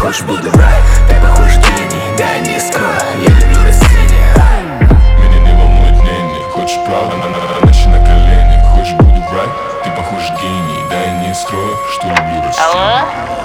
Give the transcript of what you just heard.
хочешь буду рай. Ты похож гений, да я не скрою, я люблю растения. Меня не волнует мнение, хочешь правда, начни на колени. Хочешь буду рай, ты похож гений, да я не скрою, что люблю растения. Алло?